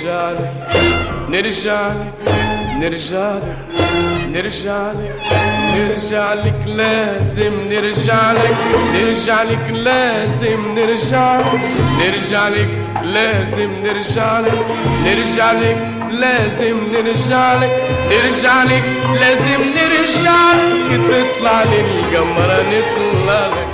نرجع لك لازم نرجع لك لازم نرجع لك لازم نرجع لك لازم نرجع لك تطلع للقمرة نطلع لك.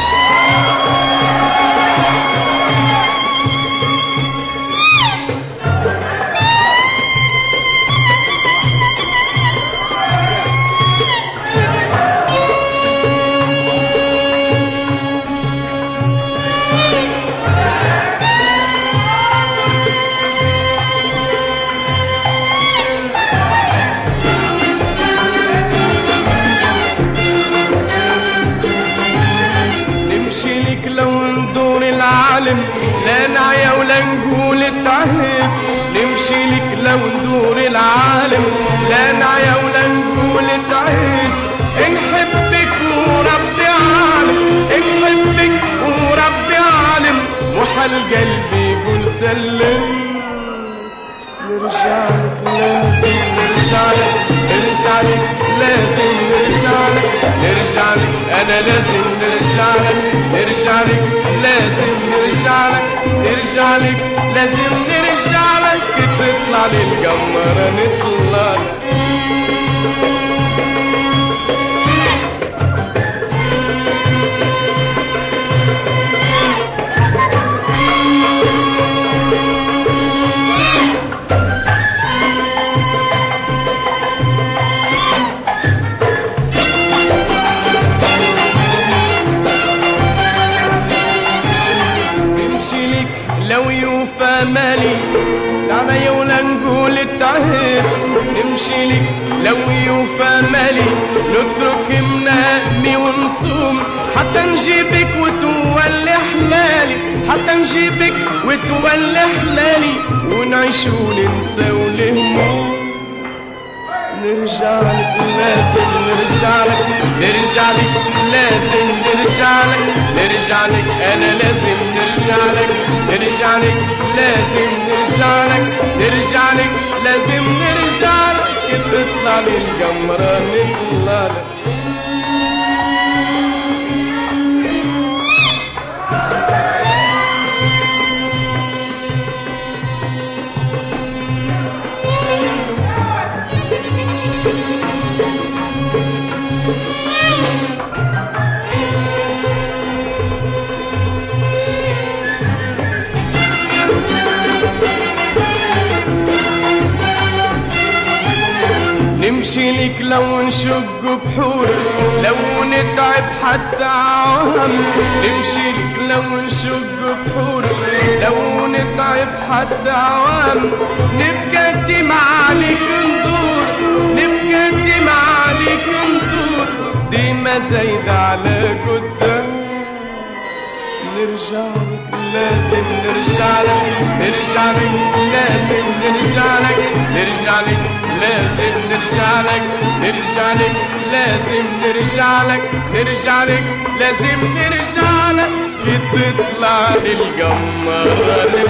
لا نعيا ولا نقول التعهد نمشي لك لو ندور العالم لا نعيا ولا نقول التعهد نحبك وربي عالم نحبك وربي عالم محل قلبي يقول سلم نرجع لك لازم نرجع لك لازم نرجع لك أنا لازم نرجع لك لازم نرجع لك لازم نرجع لك تطلع للقمرة نطلع لك. لو يوفى مالي لا ولا نقول التعهد نمشي لك لو يوفى مالي نترك منامي ونصوم حتى نجيبك وتولي حلالي ونعيش وننسى الهموم نرجع لك لازم نرجع لك لازم نرجع لك أنا لازم نرجع لك لازم نرجع لك لازم نرجع لك تطلع للقمرة نطلع لك. نمشي لك لو نشق بحور لو نتعب حتى عوام نمشي لك لو نشق بحور لو نتعب حتى عوام نبقى دمع عليك ندور ديما زايدة على قدام نرجع لك لازم نرجع لك لازم نرجع لك لازم نرجع لك لازم نرجع لك تطلع للقمرة.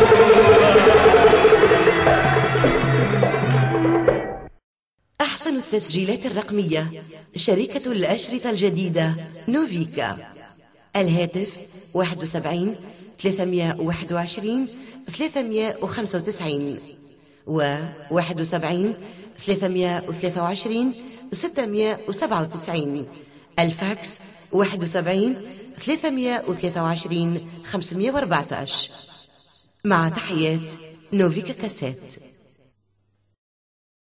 أحسن التسجيلات الرقمية شركة الأشرطة الجديدة نوفيكا. الهاتف 71 321 395 و 71 323 697. الفاكس 71 323 514. مع تحيات نوفيكا كاسيت.